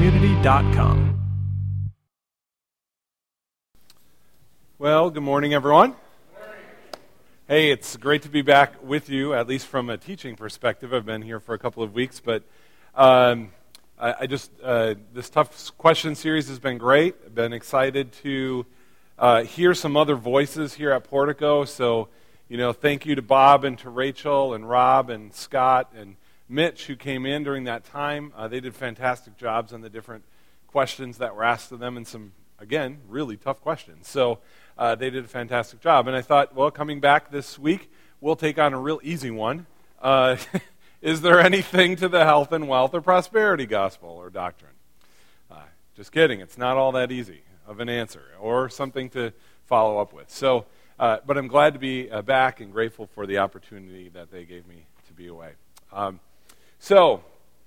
www.ccommunity.com. Well, good morning, everyone. Hey, it's great to be back with you, at least from a teaching perspective. I've been here for a couple of weeks, but this tough question series has been great. I've been excited to hear some other voices here at Portico. So, thank you to Bob and to Rachel and Rob and Scott and Mitch who came in during that time. They did fantastic jobs on the different questions that were asked of them and some, again, really tough questions. So they did a fantastic job. And I thought, well, coming back this week, we'll take on a real easy one. Is there anything to the health and wealth or prosperity gospel or doctrine? Just kidding. It's not all that easy of an answer or something to follow up with. So, but I'm glad to be back and grateful for the opportunity that they gave me to be away. So,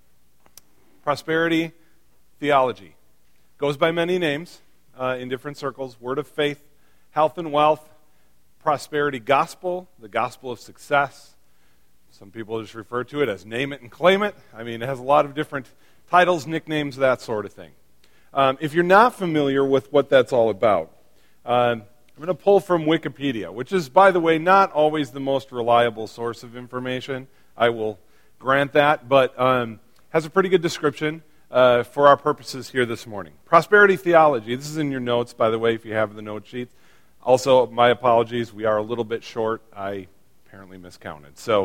prosperity theology goes by many names in different circles. Word of faith, health and wealth, prosperity gospel, the gospel of success. Some people just refer to it as name it and claim it. I mean, it has a lot of different titles, nicknames, that sort of thing. If you're not familiar with what that's all about, I'm going to pull from Wikipedia, which is, by the way, not always the most reliable source of information. I will grant that, but has a pretty good description for our purposes here this morning. Prosperity theology. This is in your notes, by the way, if you have the note sheets. Also, my apologies, we are a little bit short. I apparently miscounted. So,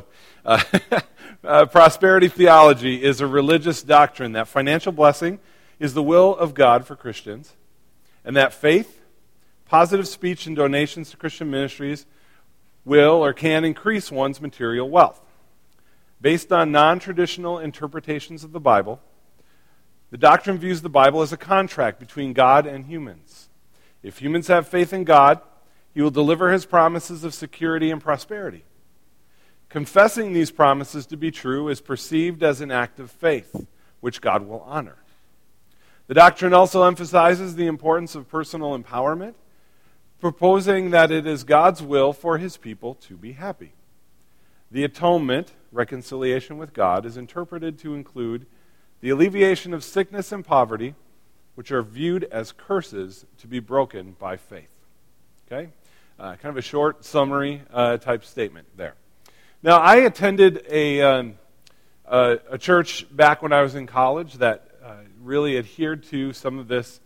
prosperity theology is a religious doctrine that financial blessing is the will of God for Christians, and that faith, positive speech, and donations to Christian ministries will or can increase one's material wealth. Based on non-traditional interpretations of the Bible, the doctrine views the Bible as a contract between God and humans. If humans have faith in God, He will deliver His promises of security and prosperity. Confessing these promises to be true is perceived as an act of faith, which God will honor. The doctrine also emphasizes the importance of personal empowerment, proposing that it is God's will for His people to be happy. The atonement, reconciliation with God, is interpreted to include the alleviation of sickness and poverty, which are viewed as curses to be broken by faith. Okay? Kind of a short summary type statement there. Now, I attended a church back when I was in college that really adhered to some of this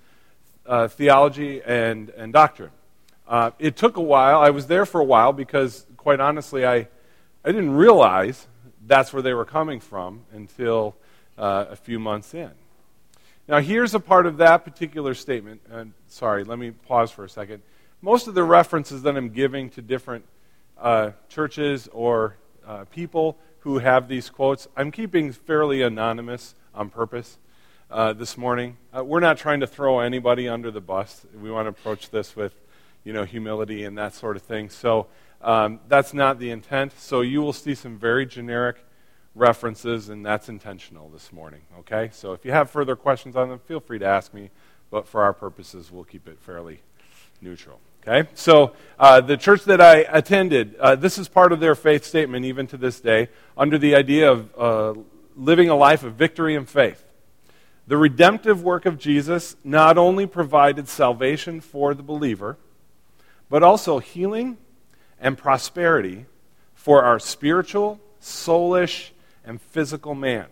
theology and doctrine. It took a while. I was there for a while because, quite honestly, I didn't realize that's where they were coming from until a few months in. Now, here's a part of that particular statement. And sorry, let me pause for a second. Most of the references that I'm giving to different churches or people who have these quotes, I'm keeping fairly anonymous on purpose this morning. We're not trying to throw anybody under the bus. We want to approach this with, humility and that sort of thing. So that's not the intent. So you will see some very generic references, and that's intentional this morning, okay? So if you have further questions on them, feel free to ask me, but for our purposes, we'll keep it fairly neutral, okay? So the church that I attended, this is part of their faith statement even to this day, under the idea of living a life of victory and faith. The redemptive work of Jesus not only provided salvation for the believer, but also healing and prosperity for our spiritual, soulish, and physical man.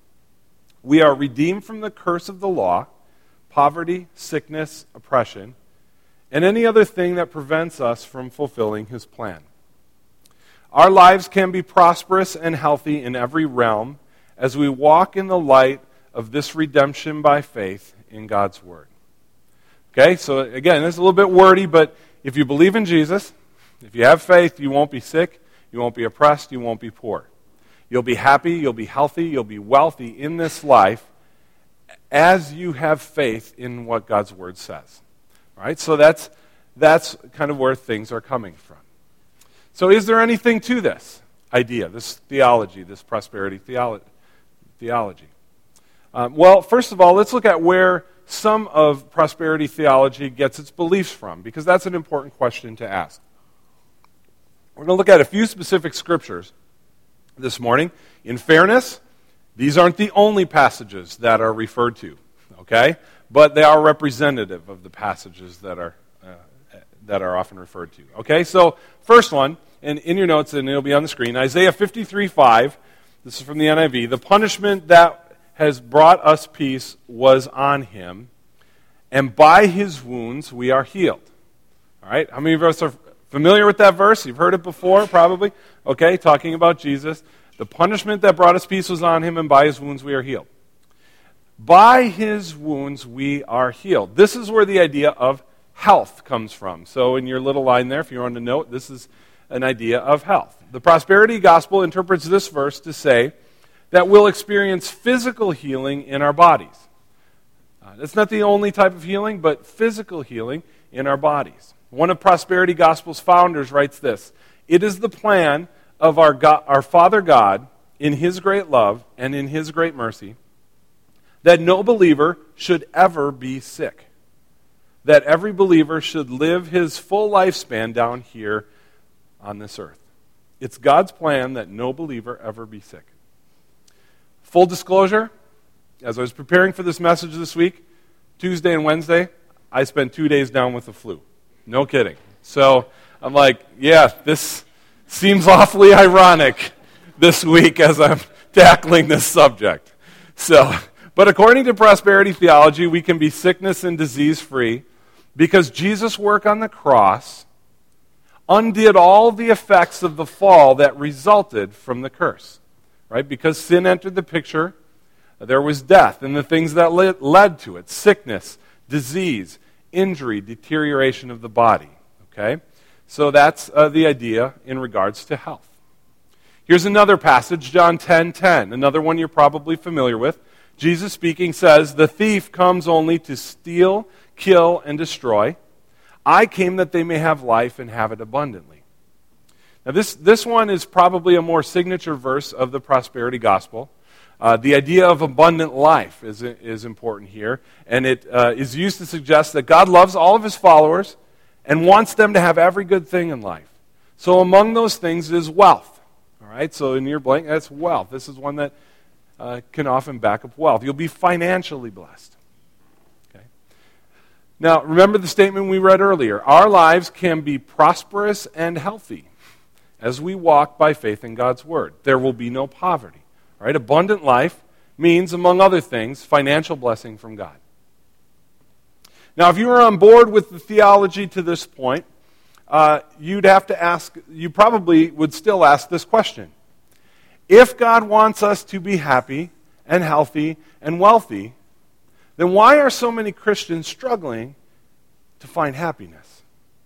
We are redeemed from the curse of the law, poverty, sickness, oppression, and any other thing that prevents us from fulfilling His plan. Our lives can be prosperous and healthy in every realm as we walk in the light of this redemption by faith in God's Word. Okay, so again, this is a little bit wordy, but if you believe in Jesus, if you have faith, you won't be sick, you won't be oppressed, you won't be poor. You'll be happy, you'll be healthy, you'll be wealthy in this life as you have faith in what God's Word says. All right, so that's kind of where things are coming from. So is there anything to this idea, this theology, this prosperity theology? Well, first of all, let's look at where some of prosperity theology gets its beliefs from, because that's an important question to ask. We're going to look at a few specific scriptures this morning. In fairness, these aren't the only passages that are referred to. okay? But they are representative of the passages that are often referred to. Okay, so first one, and in your notes, and it'll be on the screen, Isaiah 53:5. This is from the NIV. The punishment that has brought us peace was on him, and by his wounds we are healed. All right, how many of us are familiar with that verse? You've heard it before, probably. Okay, talking about Jesus. The punishment that brought us peace was on him, and by his wounds we are healed. By his wounds we are healed. This is where the idea of health comes from. So in your little line there, if you're on the note, this is an idea of health. The prosperity gospel interprets this verse to say that we'll experience physical healing in our bodies. That's not the only type of healing, but physical healing in our bodies. One of prosperity gospel's founders writes this: it is the plan of our Father God in his great love and in his great mercy that no believer should ever be sick. That every believer should live his full lifespan down here on this earth. It's God's plan that no believer ever be sick. Full disclosure, as I was preparing for this message this week, Tuesday and Wednesday, I spent 2 days down with the flu. No kidding. So I'm like, yeah, this seems awfully ironic this week as I'm tackling this subject. But according to prosperity theology, we can be sickness and disease free because Jesus' work on the cross undid all the effects of the fall that resulted from the curse. Right? Because sin entered the picture, there was death and the things that led to it: sickness, disease, injury, deterioration of the body. Okay? So that's the idea in regards to health. Here's another passage, John 10:10, another one you're probably familiar with. Jesus speaking says, "The thief comes only to steal, kill, and destroy. I came that they may have life and have it abundantly." Now this one is probably a more signature verse of the prosperity gospel. The idea of abundant life is important here, and it is used to suggest that God loves all of his followers and wants them to have every good thing in life. So among those things is wealth. All right, so in your blank, that's wealth. This is one that can often back up wealth. You'll be financially blessed. Okay. Now, remember the statement we read earlier. Our lives can be prosperous and healthy as we walk by faith in God's word. There will be no poverty. All right? Abundant life means, among other things, financial blessing from God. Now, if you were on board with the theology to this point, you probably would still ask this question. If God wants us to be happy and healthy and wealthy, then why are so many Christians struggling to find happiness?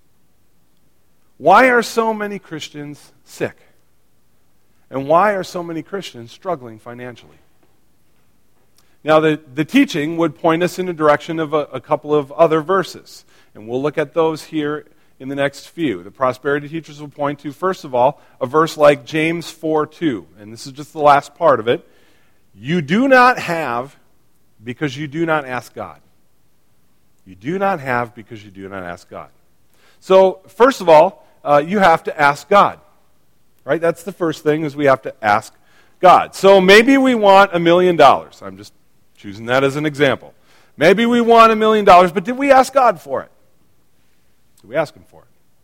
Why are so many Christians sick? And why are so many Christians struggling financially? Now, the teaching would point us in the direction of a couple of other verses, and we'll look at those here in the next few. The prosperity teachers will point to, first of all, a verse like James 4:2, and this is just the last part of it. You do not have because you do not ask God. You do not have because you do not ask God. So, first of all, you have to ask God. Right? That's the first thing, is we have to ask God. So maybe we want $1 million. I'm just choosing that as an example. Maybe we want $1 million, but did we ask God for it? Did we ask him for it?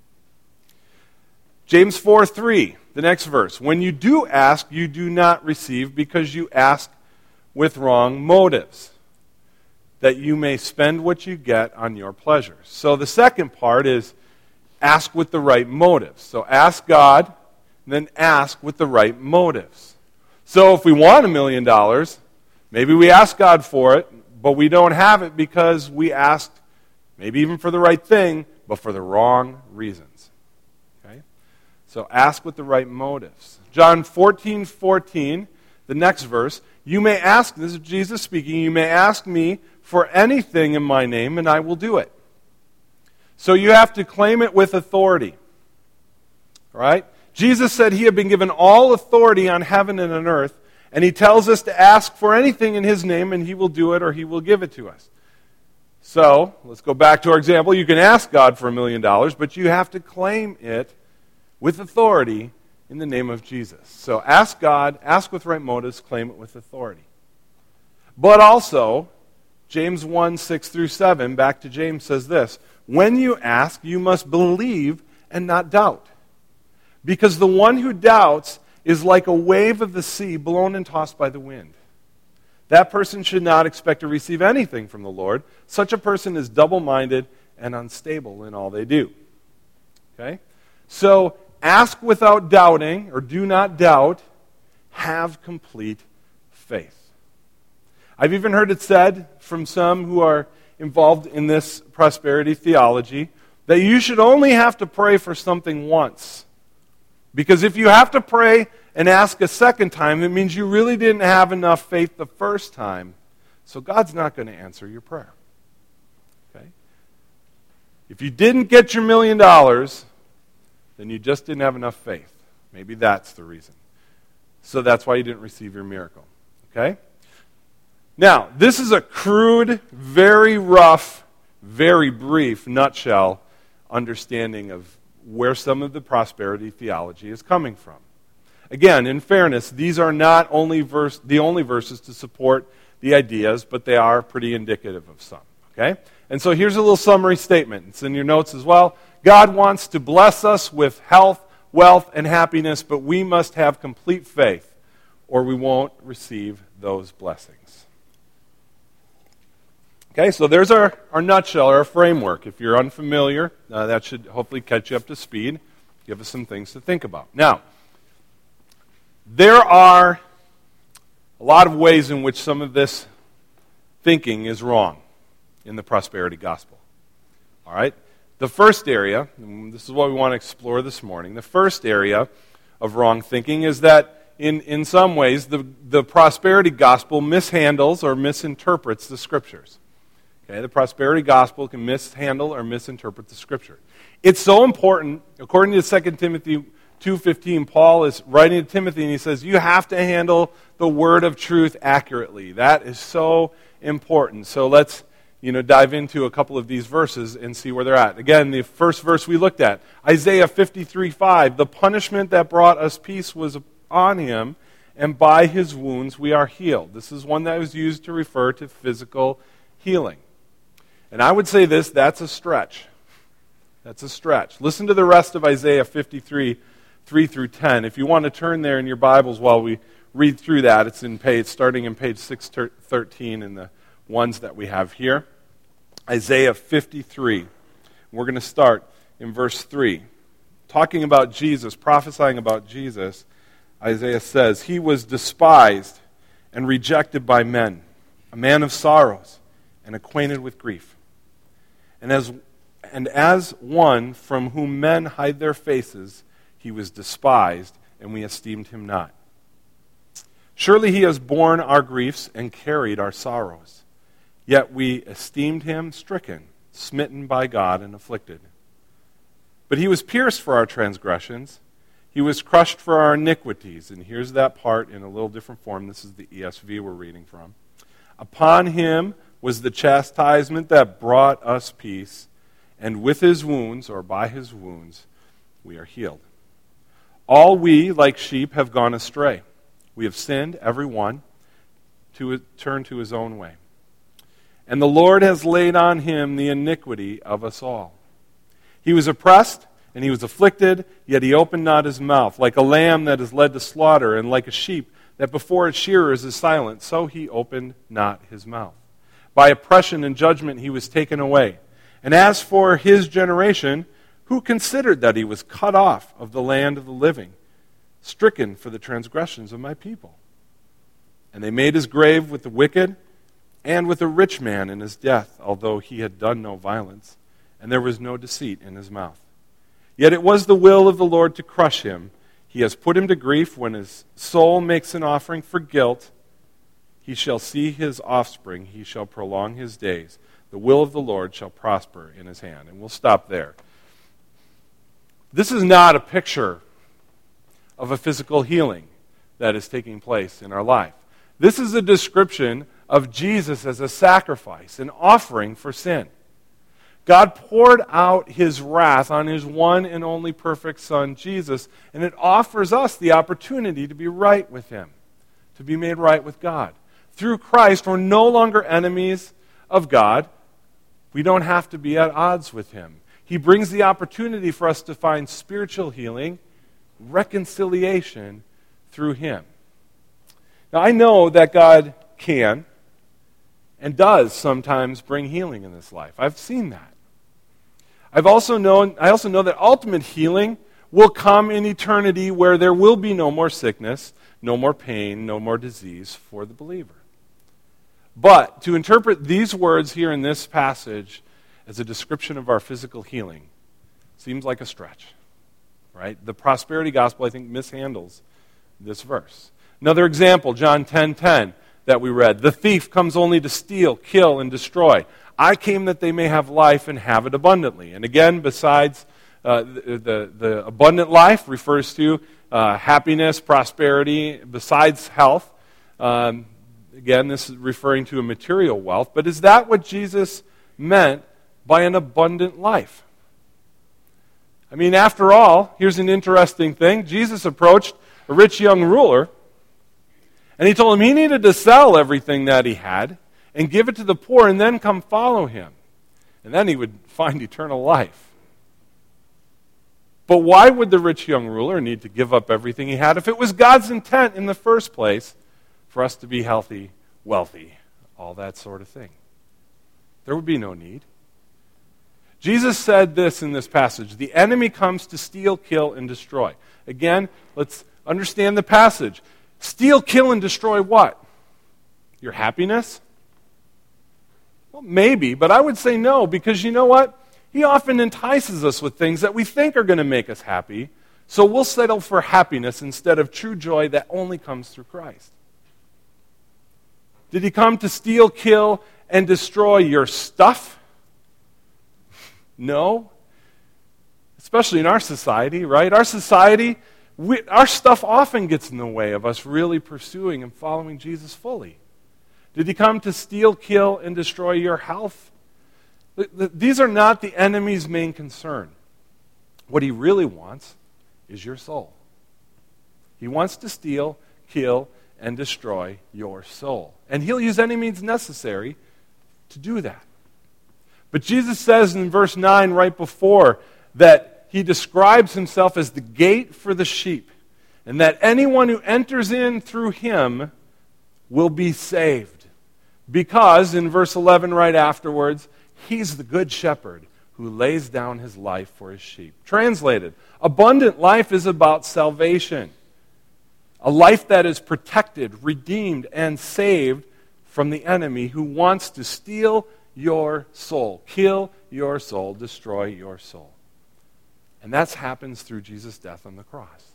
James 4:3, the next verse. When you do ask, you do not receive because you ask with wrong motives, that you may spend what you get on your pleasures. So the second part is ask with the right motives. So ask God, then ask with the right motives. So if we want $1 million, maybe we ask God for it, but we don't have it because we asked, maybe even for the right thing, but for the wrong reasons. Okay? So ask with the right motives. John 14:14, the next verse, you may ask, this is Jesus speaking, you may ask me for anything in my name, and I will do it. So you have to claim it with authority. All right? Jesus said he had been given all authority on heaven and on earth, and he tells us to ask for anything in his name, and he will do it or he will give it to us. So, let's go back to our example. You can ask God for $1 million, but you have to claim it with authority in the name of Jesus. So ask God, ask with right motives, claim it with authority. But also, James 1, 6 through 7, back to James, says this: when you ask, you must believe and not doubt. Because the one who doubts is like a wave of the sea blown and tossed by the wind. That person should not expect to receive anything from the Lord. Such a person is double-minded and unstable in all they do. Okay? So, ask without doubting, or do not doubt. Have complete faith. I've even heard it said from some who are involved in this prosperity theology that you should only have to pray for something once. Because if you have to pray and ask a second time, it means you really didn't have enough faith the first time. So God's not going to answer your prayer. Okay? If you didn't get your $1 million, then you just didn't have enough faith. Maybe that's the reason. So that's why you didn't receive your miracle. Okay? Now, this is a crude, very rough, very brief nutshell understanding of where some of the prosperity theology is coming from. Again, in fairness, these are not the only verses to support the ideas, but they are pretty indicative of some. Okay? And so here's a little summary statement. It's in your notes as well. God wants to bless us with health, wealth, and happiness, but we must have complete faith, or we won't receive those blessings. Okay, so there's our nutshell, our framework. If you're unfamiliar, that should hopefully catch you up to speed, give us some things to think about. Now, there are a lot of ways in which some of this thinking is wrong in the prosperity gospel. All right? The first area, and this is what we want to explore this morning, the first area of wrong thinking is that in some ways the prosperity gospel mishandles or misinterprets the scriptures. Okay, the prosperity gospel can mishandle or misinterpret the scripture. It's so important, according to 2 Timothy 2:15, Paul is writing to Timothy and he says, you have to handle the word of truth accurately. That is so important. So let's dive into a couple of these verses and see where they're at. Again, the first verse we looked at, Isaiah 53:5, the punishment that brought us peace was on him, and by his wounds we are healed. This is one that was used to refer to physical healing. And I would say this, that's a stretch. That's a stretch. Listen to the rest of Isaiah 53, 3 through 10. If you want to turn there in your Bibles while we read through that, it's starting in page 613 in the ones that we have here. Isaiah 53. We're going to start in verse 3. Talking about Jesus, prophesying about Jesus, Isaiah says, he was despised and rejected by men, a man of sorrows and acquainted with grief. And as one from whom men hide their faces, he was despised, and we esteemed him not. Surely he has borne our griefs and carried our sorrows. Yet we esteemed him stricken, smitten by God, and afflicted. But he was pierced for our transgressions. He was crushed for our iniquities. And here's that part in a little different form. This is the ESV we're reading from. Upon him was the chastisement that brought us peace, and with his wounds, or by his wounds, we are healed. All we, like sheep, have gone astray. We have sinned, every one, to turn to his own way. And the Lord has laid on him the iniquity of us all. He was oppressed, and he was afflicted, yet he opened not his mouth. Like a lamb that is led to slaughter, and like a sheep that before its shearers is silent, so he opened not his mouth. By oppression and judgment he was taken away. And as for his generation, who considered that he was cut off of the land of the living, stricken for the transgressions of my people? And they made his grave with the wicked and with a rich man in his death, although he had done no violence, and there was no deceit in his mouth. Yet it was the will of the Lord to crush him. He has put him to grief. When his soul makes an offering for guilt, he shall see his offspring. He shall prolong his days. The will of the Lord shall prosper in his hand. And we'll stop there. This is not a picture of a physical healing that is taking place in our life. This is a description of Jesus as a sacrifice, an offering for sin. God poured out his wrath on his one and only perfect Son, Jesus, and it offers us the opportunity to be right with him, to be made right with God. Through Christ, we're no longer enemies of God, we don't have to be at odds with him. He brings the opportunity for us to find spiritual healing, reconciliation through him. Now, I know that God can and does sometimes bring healing in this life. I've seen that. I also know that ultimate healing will come in eternity where there will be no more sickness, no more pain, no more disease for the believer. But to interpret these words here in this passage as a description of our physical healing seems like a stretch, right? The prosperity gospel, I think, mishandles this verse. Another example, John 10:10 that we read. The thief comes only to steal, kill, and destroy. I came that they may have life and have it abundantly. And again, besides the abundant life refers to happiness, prosperity, besides health. Again, this is referring to a material wealth. But is that what Jesus meant by an abundant life? I mean, after all, here's an interesting thing. Jesus approached a rich young ruler, and he told him he needed to sell everything that he had and give it to the poor and then come follow him. And then he would find eternal life. But why would the rich young ruler need to give up everything he had if it was God's intent in the first place for us to be healthy, wealthy, all that sort of thing? There would be no need. Jesus said this in this passage, the enemy comes to steal, kill, and destroy. Again, let's understand the passage. Steal, kill, and destroy what? Your happiness? Well, maybe, but I would say no, because you know what? He often entices us with things that we think are going to make us happy, so we'll settle for happiness instead of true joy that only comes through Christ. Did he come to steal, kill, and destroy your stuff? No. Especially in our society, right? Our society, our stuff often gets in the way of us really pursuing and following Jesus fully. Did he come to steal, kill, and destroy your health? These are not the enemy's main concern. What he really wants is your soul. He wants to steal, kill, and destroy your soul. And he'll use any means necessary to do that. But Jesus says in verse 9 right before that he describes himself as the gate for the sheep, and that anyone who enters in through him will be saved. Because, in verse 11 right afterwards, he's the good shepherd who lays down his life for his sheep. Translated, abundant life is about salvation. A life that is protected, redeemed, and saved from the enemy who wants to steal your soul, kill your soul, destroy your soul. And that happens through Jesus' death on the cross.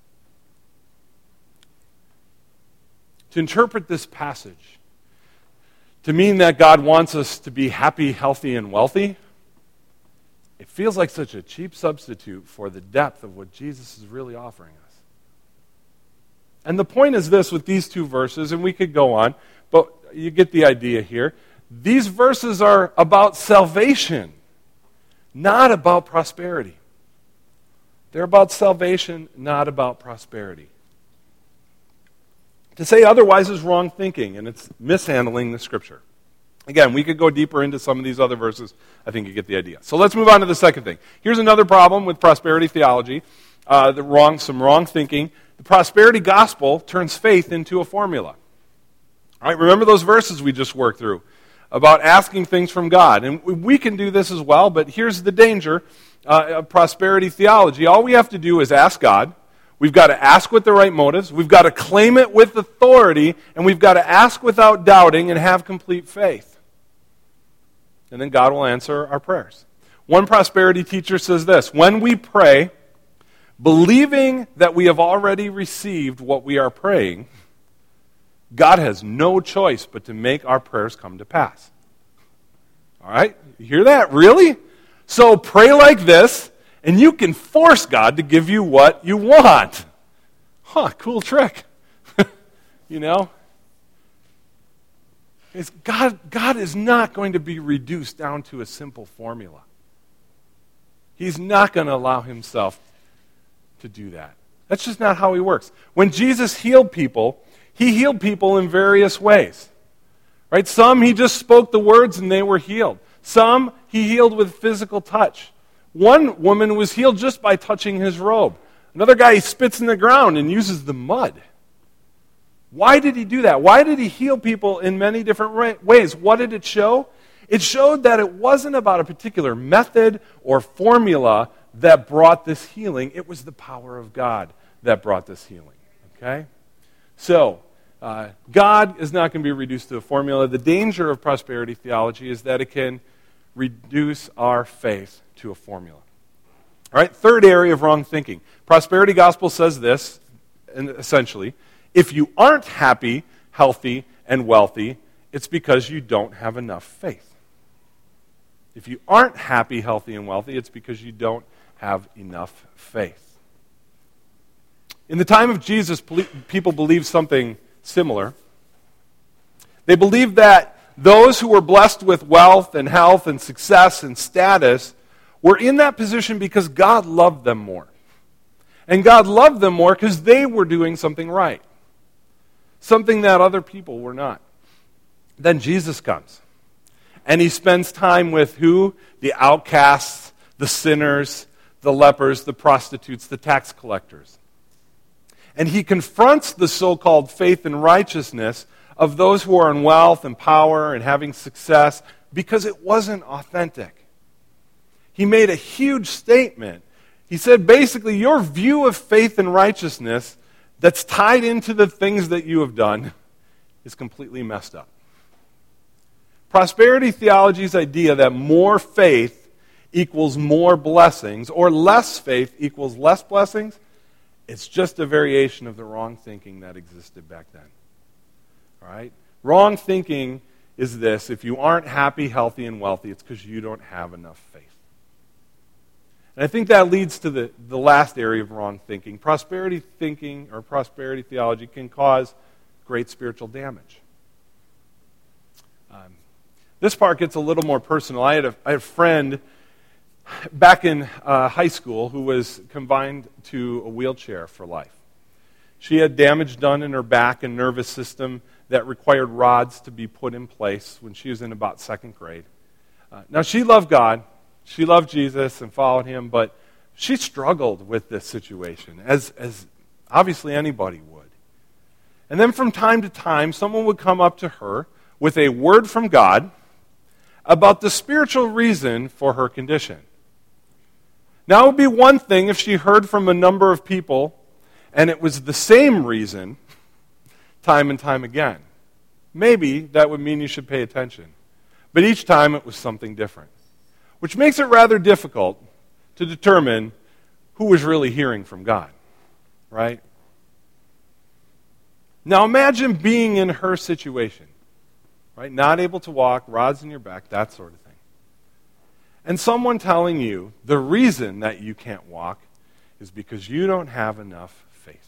To interpret this passage, to mean that God wants us to be happy, healthy, and wealthy, it feels like such a cheap substitute for the depth of what Jesus is really offering us. And the point is this with these two verses, and we could go on, but you get the idea here. These verses are about salvation, not about prosperity. They're about salvation, not about prosperity. To say otherwise is wrong thinking, and it's mishandling the Scripture. Again, we could go deeper into some of these other verses. I think you get the idea. So let's move on to the second thing. Here's another problem with prosperity theology, some wrong thinking. The prosperity gospel turns faith into a formula. All right, remember those verses we just worked through about asking things from God. And we can do this as well, but here's the danger of prosperity theology. All we have to do is ask God. We've got to ask with the right motives. We've got to claim it with authority. And we've got to ask without doubting and have complete faith. And then God will answer our prayers. One prosperity teacher says this: when we pray, believing that we have already received what we are praying, God has no choice but to make our prayers come to pass. All right? You hear that? Really? So pray like this, and you can force God to give you what you want. Cool trick. You know? God is not going to be reduced down to a simple formula. He's not going to allow himself to do that. That's just not how he works. When Jesus healed people, he healed people in various ways. Right? Some he just spoke the words and they were healed. Some he healed with physical touch. One woman was healed just by touching his robe. Another guy, he spits in the ground and uses the mud. Why did he do that? Why did he heal people in many different ways? What did it show? It showed that it wasn't about a particular method or formula that brought this healing. It was the power of God that brought this healing. Okay? So, God is not going to be reduced to a formula. The danger of prosperity theology is that it can reduce our faith to a formula. All right, third area of wrong thinking. Prosperity gospel says this, essentially, if you aren't happy, healthy, and wealthy, it's because you don't have enough faith. If you aren't happy, healthy, and wealthy, it's because you don't have enough faith. In the time of Jesus, people believed something similar. They believed that those who were blessed with wealth and health and success and status were in that position because God loved them more. And God loved them more because they were doing something right. Something that other people were not. Then Jesus comes. And he spends time with who? The outcasts, the sinners, the lepers, the prostitutes, the tax collectors. And he confronts the so-called faith and righteousness of those who are in wealth and power and having success because it wasn't authentic. He made a huge statement. He said, basically, your view of faith and righteousness that's tied into the things that you have done is completely messed up. Prosperity theology's idea that more faith equals more blessings or less faith equals less blessings, it's just a variation of the wrong thinking that existed back then. All right? Wrong thinking is this: if you aren't happy, healthy, and wealthy, it's because you don't have enough faith. And I think that leads to the last area of wrong thinking. Prosperity thinking or prosperity theology can cause great spiritual damage. This part gets a little more personal. I had a friend back in high school who was confined to a wheelchair for life. She had damage done in her back and nervous system that required rods to be put in place when she was in about second grade. Now, she loved God. She loved Jesus and followed him, but she struggled with this situation, as obviously anybody would. And then from time to time, someone would come up to her with a word from God about the spiritual reason for her condition. Now, it would be one thing if she heard from a number of people and it was the same reason time and time again. Maybe that would mean you should pay attention. But each time it was something different, which makes it rather difficult to determine who was really hearing from God, right? Now imagine being in her situation, right? Not able to walk, rods in your back, that sort of thing. And someone telling you the reason that you can't walk is because you don't have enough faith.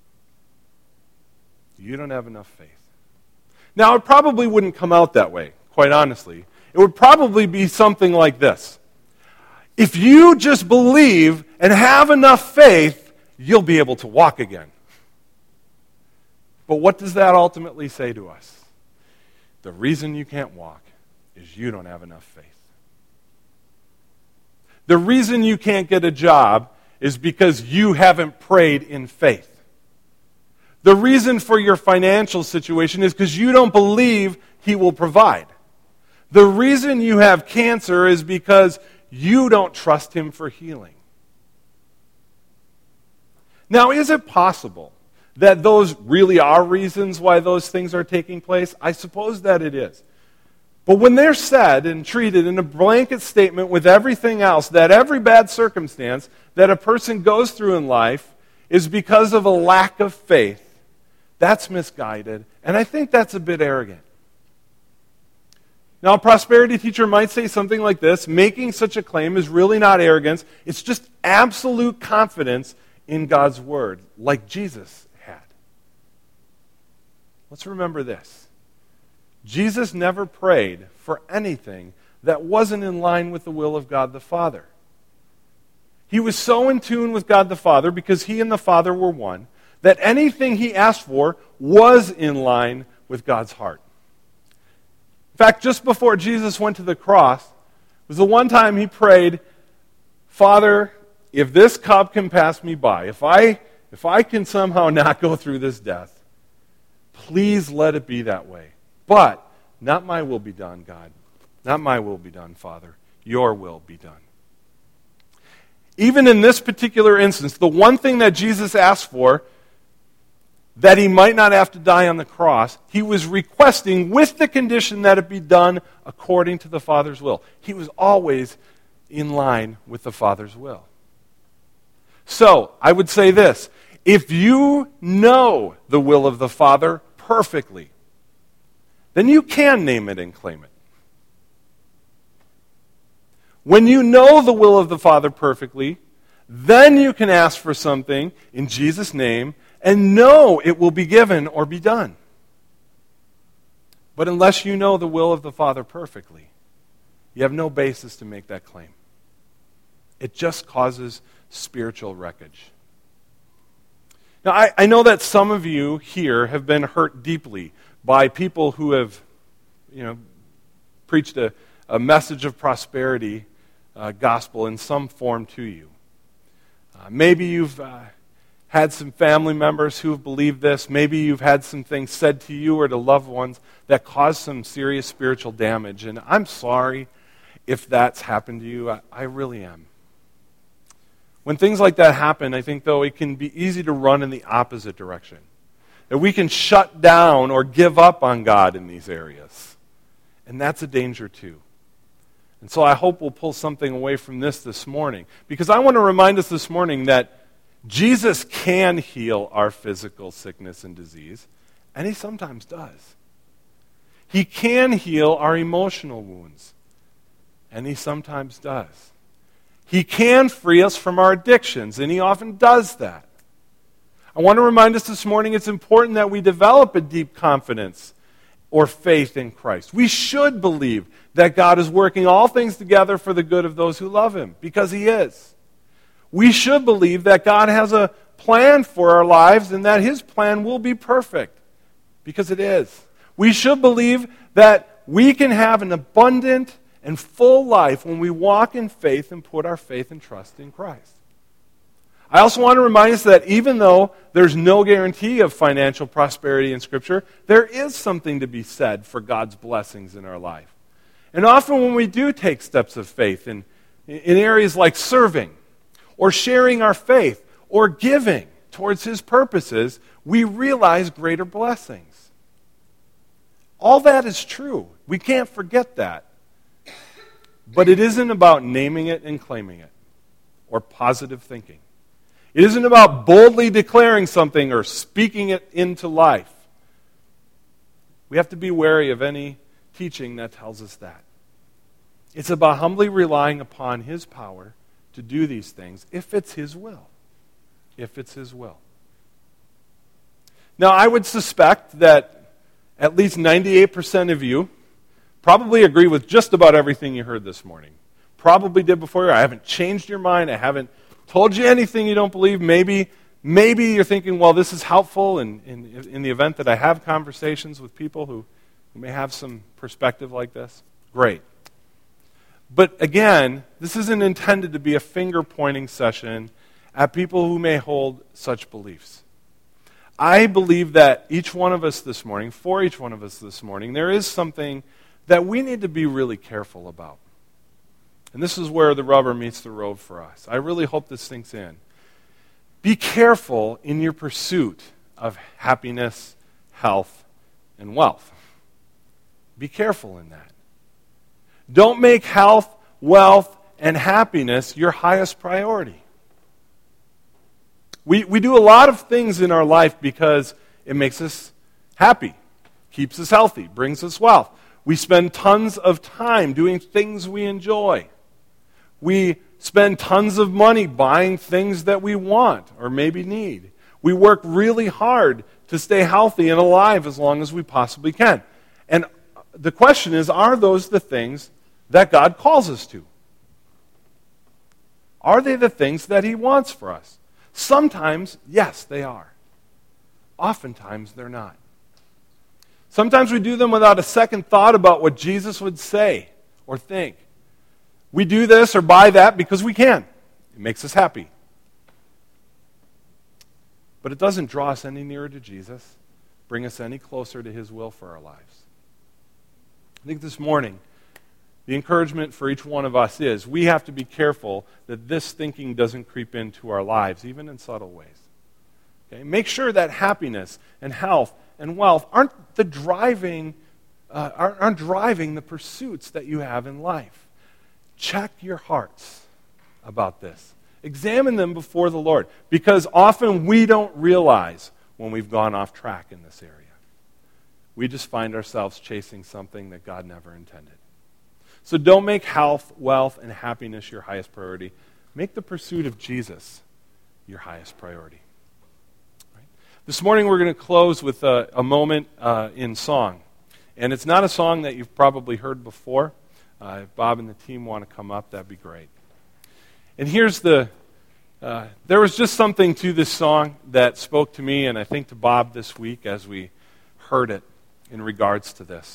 You don't have enough faith. Now, it probably wouldn't come out that way, quite honestly. It would probably be something like this. If you just believe and have enough faith, you'll be able to walk again. But what does that ultimately say to us? The reason you can't walk is you don't have enough faith. The reason you can't get a job is because you haven't prayed in faith. The reason for your financial situation is because you don't believe he will provide. The reason you have cancer is because you don't trust him for healing. Now, is it possible that those really are reasons why those things are taking place? I suppose that it is. But when they're said and treated in a blanket statement with everything else, that every bad circumstance that a person goes through in life is because of a lack of faith, that's misguided, and I think that's a bit arrogant. Now, a prosperity teacher might say something like this: making such a claim is really not arrogance, it's just absolute confidence in God's word, like Jesus had. Let's remember this. Jesus never prayed for anything that wasn't in line with the will of God the Father. He was so in tune with God the Father, because he and the Father were one, that anything he asked for was in line with God's heart. fact, just before Jesus went to the cross, was the one time he prayed, Father, if this cup can pass me by, if I can somehow not go through this death, please let it be that way. But not my will be done, God. Not my will be done, Father. Your will be done. Even in this particular instance, the one thing that Jesus asked for, that he might not have to die on the cross, he was requesting with the condition that it be done according to the Father's will. He was always in line with the Father's will. So, I would say this. If you know the will of the Father perfectly, then you can name it and claim it. When you know the will of the Father perfectly, then you can ask for something in Jesus' name and know it will be given or be done. But unless you know the will of the Father perfectly, you have no basis to make that claim. It just causes spiritual wreckage. Now, I know that some of you here have been hurt deeply by people who have, preached a message of prosperity gospel in some form to you. Maybe you've had some family members who have believed this. Maybe you've had some things said to you or to loved ones that caused some serious spiritual damage. And I'm sorry if that's happened to you. I really am. When things like that happen, I think, though, it can be easy to run in the opposite direction. That we can shut down or give up on God in these areas. And that's a danger, too. And so I hope we'll pull something away from this morning. Because I want to remind us this morning that Jesus can heal our physical sickness and disease, and he sometimes does. He can heal our emotional wounds, and he sometimes does. He can free us from our addictions, and he often does that. I want to remind us this morning it's important that we develop a deep confidence or faith in Christ. We should believe that God is working all things together for the good of those who love him, because he is. We should believe that God has a plan for our lives and that his plan will be perfect, because it is. We should believe that we can have an abundant and full life when we walk in faith and put our faith and trust in Christ. I also want to remind us that even though there's no guarantee of financial prosperity in Scripture, there is something to be said for God's blessings in our life. And often when we do take steps of faith in areas like serving, or sharing our faith, or giving towards his purposes, we realize greater blessings. All that is true. We can't forget that. But it isn't about naming it and claiming it, or positive thinking. It isn't about boldly declaring something or speaking it into life. We have to be wary of any teaching that tells us that. It's about humbly relying upon his power to do these things if it's his will. If it's his will. Now, I would suspect that at least 98% of you probably agree with just about everything you heard this morning. Probably did before. I haven't changed your mind. I haven't told you anything you don't believe. Maybe you're thinking, well, this is helpful in the event that I have conversations with people who may have some perspective like this. Great. But again, this isn't intended to be a finger-pointing session at people who may hold such beliefs. I believe that each one of us this morning, for each one of us this morning, there is something that we need to be really careful about. And this is where the rubber meets the road for us. I really hope this sinks in. Be careful in your pursuit of happiness, health, and wealth. Be careful in that. Don't make health, wealth, and happiness your highest priority. We do a lot of things in our life because it makes us happy, keeps us healthy, brings us wealth. We spend tons of time doing things we enjoy. We spend tons of money buying things that we want or maybe need. We work really hard to stay healthy and alive as long as we possibly can. And the question is, are those the things that God calls us to? Are they the things that he wants for us? Sometimes, yes, they are. Oftentimes, they're not. Sometimes we do them without a second thought about what Jesus would say or think. We do this or buy that because we can. It makes us happy. But it doesn't draw us any nearer to Jesus, bring us any closer to his will for our lives. I think this morning, the encouragement for each one of us is we have to be careful that this thinking doesn't creep into our lives, even in subtle ways. Okay? Make sure that happiness and health and wealth aren't driving the pursuits that you have in life. Check your hearts about this. Examine them before the Lord, because often we don't realize when we've gone off track in this area. We just find ourselves chasing something that God never intended. So don't make health, wealth, and happiness your highest priority. Make the pursuit of Jesus your highest priority. Right? This morning we're going to close with a moment in song. And it's not a song that you've probably heard before. If Bob and the team want to come up, that'd be great. And here's there was just something to this song that spoke to me and I think to Bob this week as we heard it in regards to this.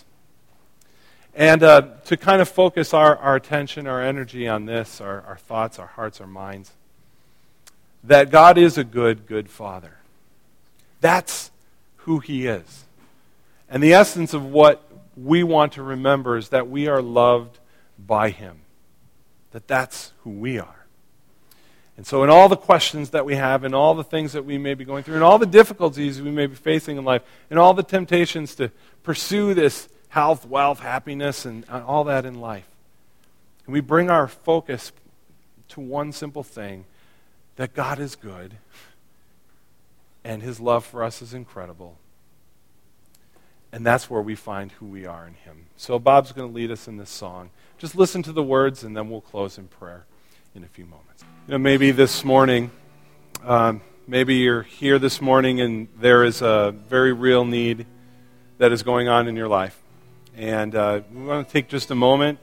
And to kind of focus our attention, our energy on this, our thoughts, our hearts, our minds, that God is a good, good Father. That's who he is. And the essence of what we want to remember is that we are loved by him. That's who we are. And so in all the questions that we have, and all the things that we may be going through, and all the difficulties we may be facing in life, and all the temptations to pursue this health, wealth, happiness, and all that in life, and we bring our focus to one simple thing, that God is good, and his love for us is incredible. And that's where we find who we are in him. So Bob's going to lead us in this song. Just listen to the words, and then we'll close in prayer in a few moments. Maybe this morning, maybe you're here this morning and there is a very real need that is going on in your life. And we want to take just a moment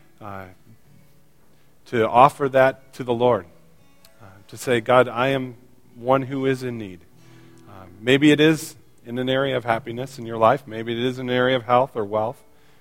to offer that to the Lord. To say, God, I am one who is in need. Maybe it is in an area of happiness in your life. Maybe it is an area of health or wealth.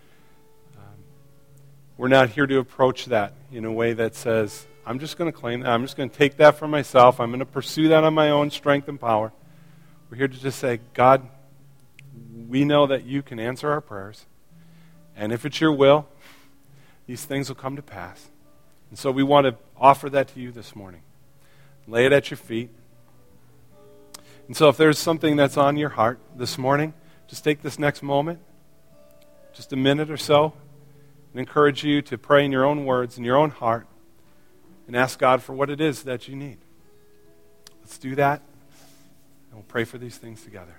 We're not here to approach that in a way that says, I'm just going to claim that. I'm just going to take that for myself. I'm going to pursue that on my own strength and power. We're here to just say, God, we know that you can answer our prayers. And if it's your will, these things will come to pass. And so we want to offer that to you this morning. Lay it at your feet. And so if there's something that's on your heart this morning, just take this next moment, just a minute or so, and encourage you to pray in your own words, in your own heart, and ask God for what it is that you need. Let's do that, and we'll pray for these things together.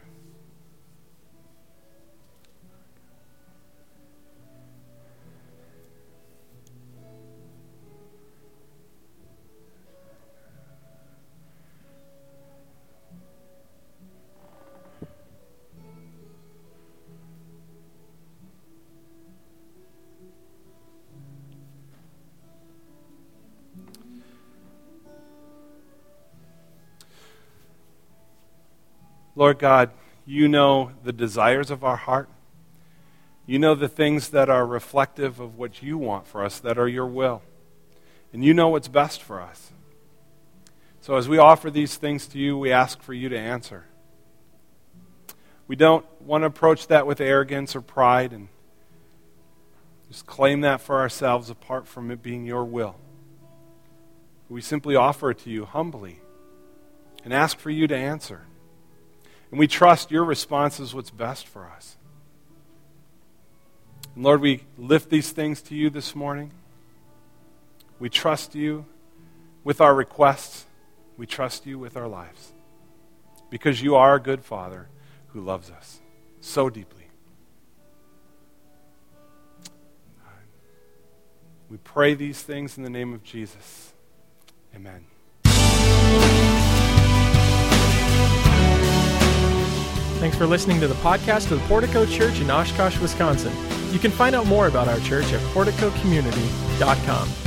Lord God, you know the desires of our heart. You know the things that are reflective of what you want for us, that are your will. And you know what's best for us. So as we offer these things to you, we ask for you to answer. We don't want to approach that with arrogance or pride and just claim that for ourselves apart from it being your will. We simply offer it to you humbly and ask for you to answer. And we trust your response is what's best for us. And Lord, we lift these things to you this morning. We trust you with our requests. We trust you with our lives. Because you are a good Father who loves us so deeply. We pray these things in the name of Jesus. Amen. Thanks for listening to the podcast of the Portico Church in Oshkosh, Wisconsin. You can find out more about our church at porticocommunity.com.